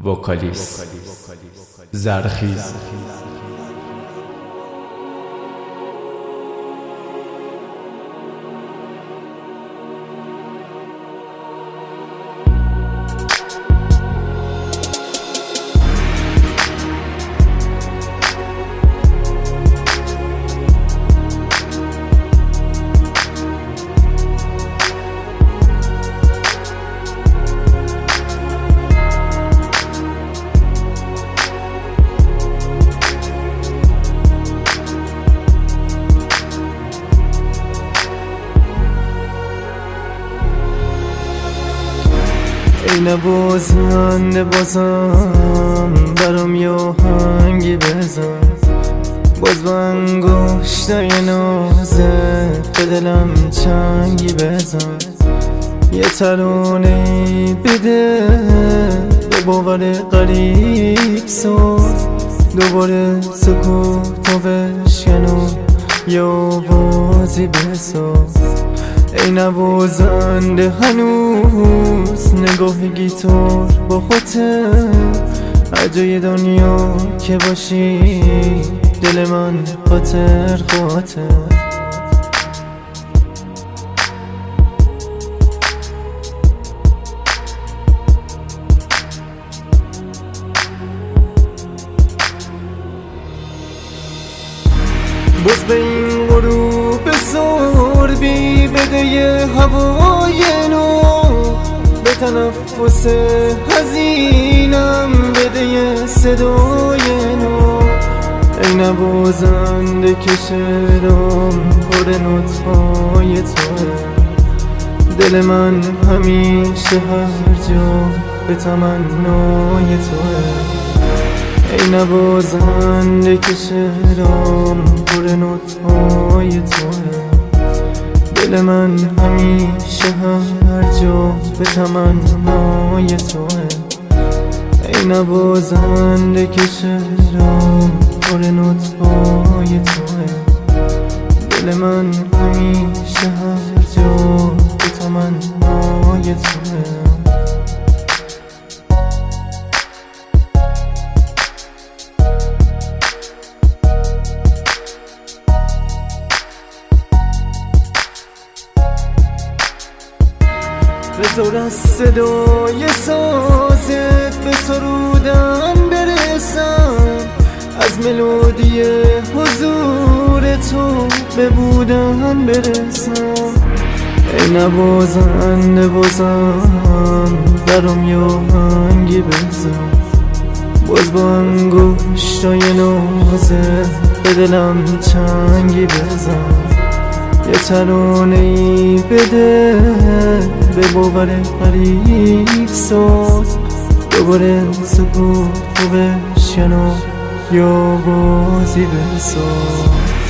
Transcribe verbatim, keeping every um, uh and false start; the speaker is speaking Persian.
وکالیست زرخیز. ای نوازنده بازم برام یه آهنگی بزن، باز با انگشتای نازت به دلم چنگی بزن، یه ترانه بده به باور غریب ساز، دوباره سکوتو بشکن و یه آوازی بساز. ای نوازنده هنوز نگاه گیتار با خودت، هر جای دنیا که باشی دل من خاطر خاطر. باز به این غروب سربی بده یه هوای نو، به تنفس حزینم بده یه صدای نو. ای نوازنده که شعرام پر نوت‌های توه، دل من همیشه هر جا به تمنای توه. ای نوازنده که شعرام پر نوت‌های توه، دل من همیشه هر جا به تمنای توه. ای نوازنده که شعرام پر نوت‌های توه، دل من همیشه هر جا به تمنای توه. بذار از صدای سازت به سرودن برسم، از ملودی حضور تو به بودن برسم. ای نوازنده بازم برام یه آهنگی بزن، باز با انگشتای نازت به دلم چنگی بزن، یه ترانه‌ای بده به باور غریب ساز، دوباره سکوتو بشکن و یه آوازی بساز.